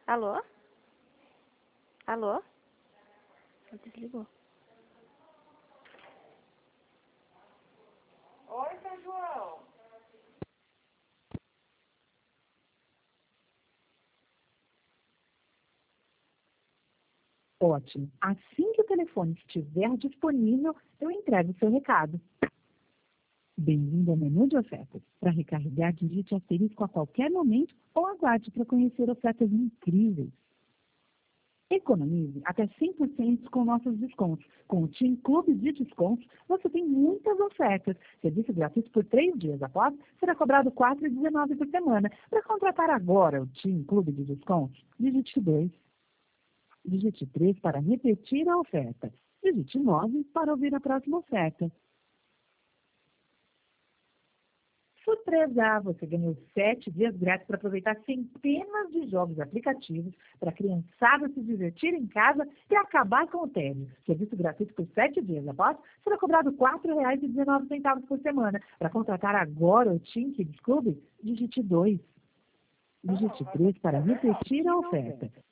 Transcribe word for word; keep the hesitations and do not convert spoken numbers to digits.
Alô? Alô? Ela desligou. Oi, seu João. Ótimo. Assim que o telefone estiver disponível, eu entrego o seu recado. Bem-vindo ao menu de ofertas. Para recarregar, digite asterisco a qualquer momento ou aguarde para conhecer ofertas incríveis. Economize até cem por cento com nossos descontos. Com o Team Clube de Descontos, você tem muitas ofertas. Serviço gratuito por três dias após será cobrado quatro reais e dezenove centavos por semana. Para contratar agora o Team Clube de Descontos, digite dois. Digite três para repetir a oferta. Digite nove para ouvir a próxima oferta. Surpresa! Você ganhou sete dias grátis para aproveitar centenas de jogos aplicativos para a criançada se divertir em casa e acabar com o tédio. Serviço gratuito por sete dias após será cobrado quatro reais e dezenove centavos por semana. Para contratar agora o Team Kids Club, digite dois. Digite três para repetir a oferta.